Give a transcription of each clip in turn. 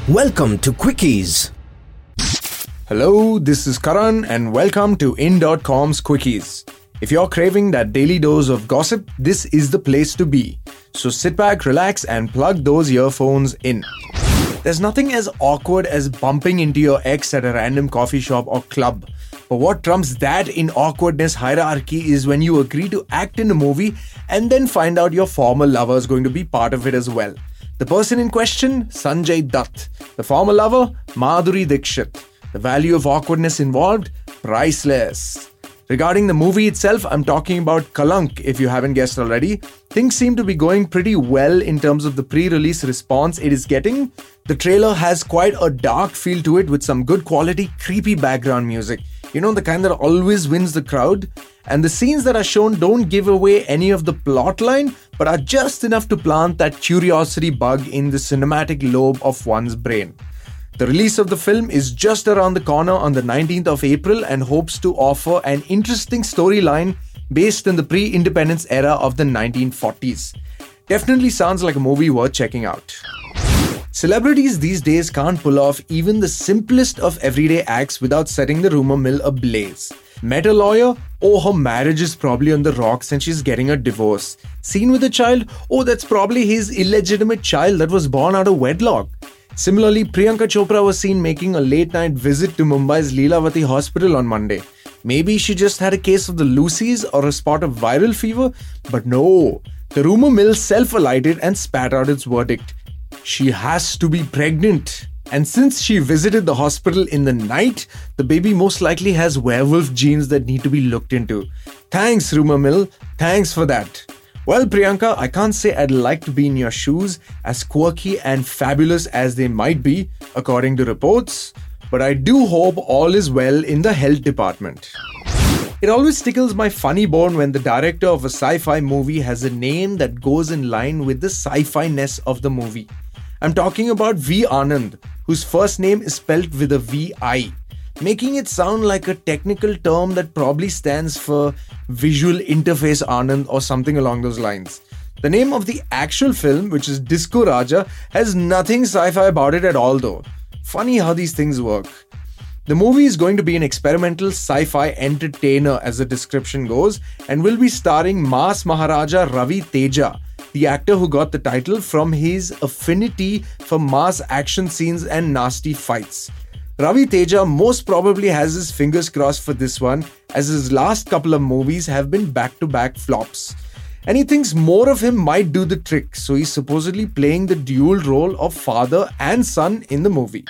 Welcome to Quickies. Hello, this is Karan and welcome to In.com's Quickies. If you're craving that daily dose of gossip, this is the place to be. So sit back, relax and plug those earphones in. There's nothing as awkward as bumping into your ex at a random coffee shop or club. But what trumps that in awkwardness hierarchy is when you agree to act in a movie and then find out your former lover is going to be part of it as well. The person in question, Sanjay Dutt. The former lover, Madhuri Dixit. The value of awkwardness involved, priceless. Regarding the movie itself, I'm talking about Kalank, if you haven't guessed already. Things seem to be going pretty well in terms of the pre-release response it is getting. The trailer has quite a dark feel to it with some good quality, creepy background music. You know, the kind that always wins the crowd. And the scenes that are shown don't give away any of the plot line, but are just enough to plant that curiosity bug in the cinematic lobe of one's brain. The release of the film is just around the corner on the 19th of April and hopes to offer an interesting storyline based in the pre-independence era of the 1940s. Definitely sounds like a movie worth checking out. Celebrities these days can't pull off even the simplest of everyday acts without setting the rumor mill ablaze. Met a lawyer? Oh, her marriage is probably on the rocks and she's getting a divorce. Seen with a child? Oh, that's probably his illegitimate child that was born out of wedlock. Similarly, Priyanka Chopra was seen making a late-night visit to Mumbai's Leelavati hospital on Monday. Maybe she just had a case of the Lucy's or a spot of viral fever, but no. The rumor mill self-alighted and spat out its verdict. She has to be pregnant. And since she visited the hospital in the night, the baby most likely has werewolf genes that need to be looked into. Thanks, rumor mill. Thanks for that. Well, Priyanka, I can't say I'd like to be in your shoes, as quirky and fabulous as they might be, according to reports, but I do hope all is well in the health department. It always tickles my funny bone when the director of a sci-fi movie has a name that goes in line with the sci-fi-ness of the movie. I'm talking about V. Anand, whose first name is spelled with a V-I, making it sound like a technical term that probably stands for Visual Interface Anand or something along those lines. The name of the actual film, which is Disco Raja, has nothing sci-fi about it at all though. Funny how these things work. The movie is going to be an experimental sci-fi entertainer as the description goes and will be starring Mass Maharaja Ravi Teja, the actor who got the title from his affinity for mass action scenes and nasty fights. Ravi Teja most probably has his fingers crossed for this one, as his last couple of movies have been back-to-back flops. And he thinks more of him might do the trick, so he's supposedly playing the dual role of father and son in the movie.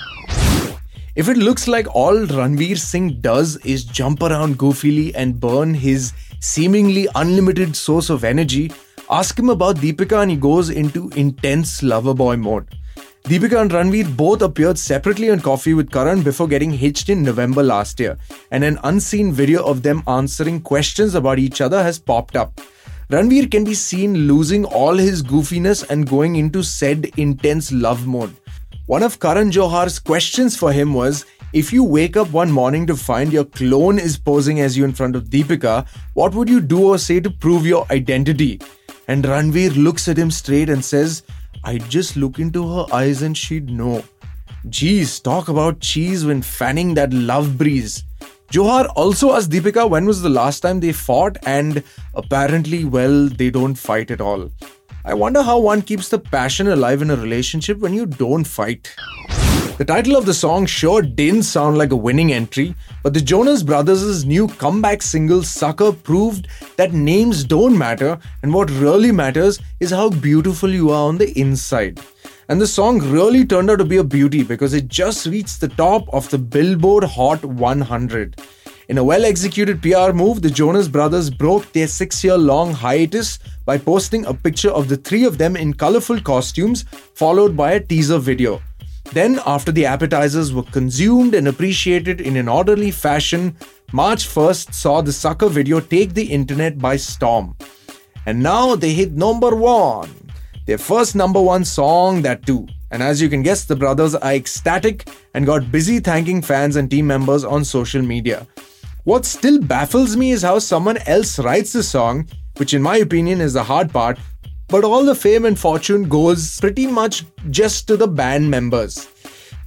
If it looks like all Ranveer Singh does is jump around goofily and burn his seemingly unlimited source of energy, ask him about Deepika and he goes into intense lover boy mode. Deepika and Ranveer both appeared separately on Coffee with Karan before getting hitched in November last year, and an unseen video of them answering questions about each other has popped up. Ranveer can be seen losing all his goofiness and going into said intense love mode. One of Karan Johar's questions for him was, if you wake up one morning to find your clone is posing as you in front of Deepika, what would you do or say to prove your identity? And Ranveer looks at him straight and says, I'd just look into her eyes and she'd know. Geez, talk about cheese when fanning that love breeze. Johar also asked Deepika when was the last time they fought, and apparently, well, they don't fight at all. I wonder how one keeps the passion alive in a relationship when you don't fight. The title of the song sure didn't sound like a winning entry, but the Jonas Brothers' new comeback single Sucker proved that names don't matter, and what really matters is how beautiful you are on the inside. And the song really turned out to be a beauty because it just reached the top of the Billboard Hot 100. In a well-executed PR move, the Jonas Brothers broke their 6-year-long hiatus by posting a picture of the three of them in colorful costumes, followed by a teaser video. Then, after the appetizers were consumed and appreciated in an orderly fashion, March 1st saw the Sucker video take the internet by storm. And now they hit number 1. Their first number 1 song, that too. And as you can guess, the brothers are ecstatic and got busy thanking fans and team members on social media. What still baffles me is how someone else writes the song, which in my opinion is the hard part, but all the fame and fortune goes pretty much just to the band members.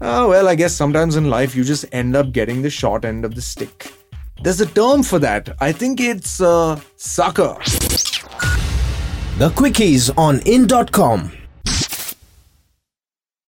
Well, I guess sometimes in life you just end up getting the short end of the stick. There's a term for that. I think it's sucker. The Quickies on in.com.